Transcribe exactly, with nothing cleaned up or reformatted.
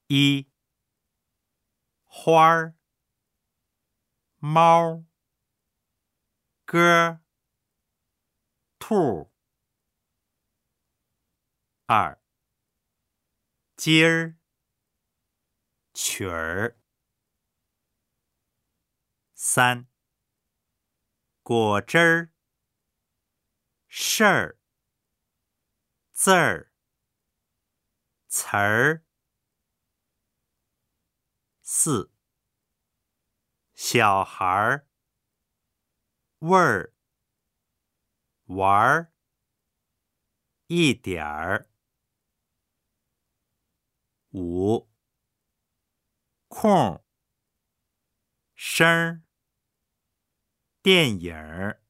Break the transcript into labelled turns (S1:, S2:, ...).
S1: 一花儿猫歌兔。二今儿曲儿。三果汁儿事儿字儿词儿。四小孩儿味儿玩儿一点儿。五空声儿电影儿。